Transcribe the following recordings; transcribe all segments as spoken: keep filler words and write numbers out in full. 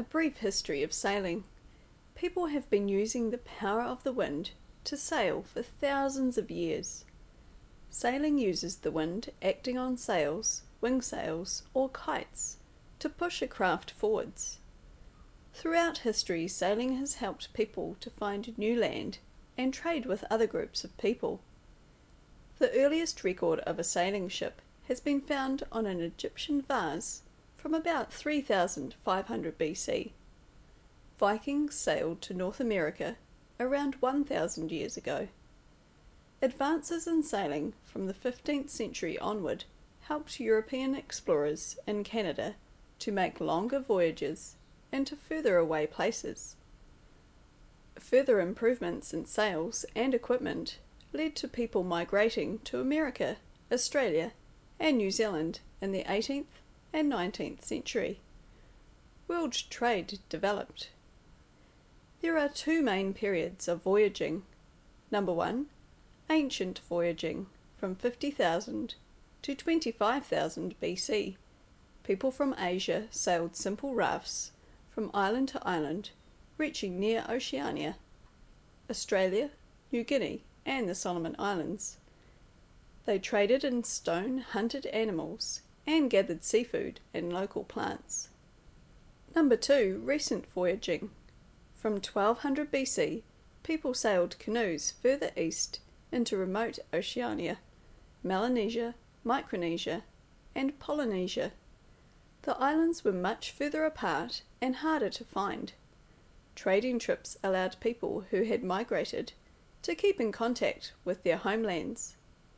A brief history of sailing. People have been using the power of the wind to sail for thousands of years. Sailing uses the wind acting on sails, wing sails, or kites to push a craft forwards. Throughout history, sailing has helped people to find new land and trade with other groups of people. The earliest record of a sailing ship has been found on an Egyptian vase from about three thousand five hundred B C. Vikings sailed to North America around one thousand years ago. Advances in sailing from the fifteenth century onward helped European explorers in Canada to make longer voyages into further away places. Further improvements in sails and equipment led to people migrating to America, Australia, and New Zealand in the eighteenth and nineteenth century. World trade developed. There are two main periods of voyaging. Number one, ancient voyaging from fifty thousand to twenty-five thousand B C. People from Asia sailed simple rafts from island to island, reaching near Oceania, Australia, New Guinea, and the Solomon Islands. They traded in stone-hunted animals and gathered seafood and local plants. Number two, recent voyaging. From twelve hundred B C, people sailed canoes further east into remote Oceania, Melanesia, Micronesia, and Polynesia. The islands were much further apart and harder to find. Trading trips allowed people who had migrated to keep in contact with their homelands.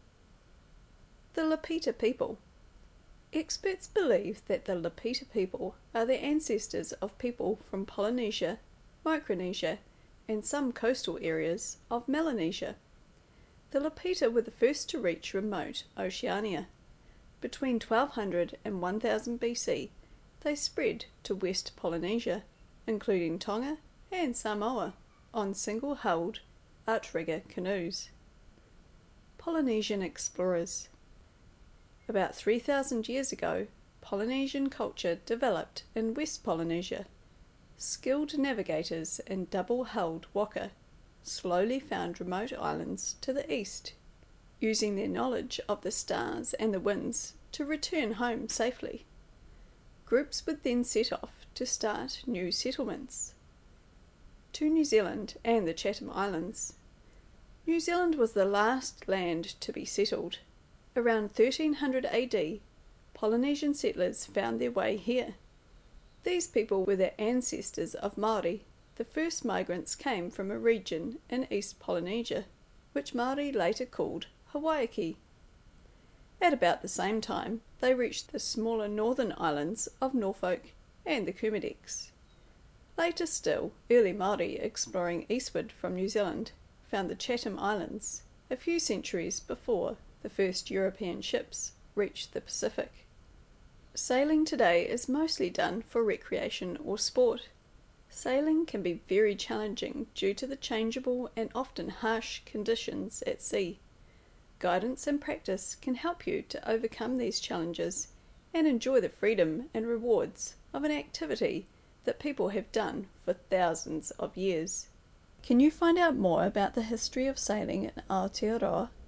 The Lapita people. Experts believe that the Lapita people are the ancestors of people from Polynesia, Micronesia, and some coastal areas of Melanesia. The Lapita were the first to reach remote Oceania. Between twelve hundred and one thousand B C, they spread to West Polynesia, including Tonga and Samoa, on single-hulled, outrigger canoes. Polynesian explorers. About three thousand years ago, Polynesian culture developed in West Polynesia. Skilled navigators in double-hulled waka slowly found remote islands to the east, using their knowledge of the stars and the winds to return home safely. Groups would then set off to start new settlements. To New Zealand and the Chatham Islands. New Zealand was the last land to be settled. Around thirteen hundred A D, Polynesian settlers found their way here. These people were the ancestors of Māori. The first migrants came from a region in East Polynesia, which Māori later called Hawaiki. At about the same time, they reached the smaller northern islands of Norfolk and the Kermadec. Later still, early Māori exploring eastward from New Zealand found the Chatham Islands a few centuries before the first European ships reached the Pacific. Sailing today is mostly done for recreation or sport. Sailing can be very challenging due to the changeable and often harsh conditions at sea. Guidance and practice can help you to overcome these challenges and enjoy the freedom and rewards of an activity that people have done for thousands of years. Can you find out more about the history of sailing in Aotearoa?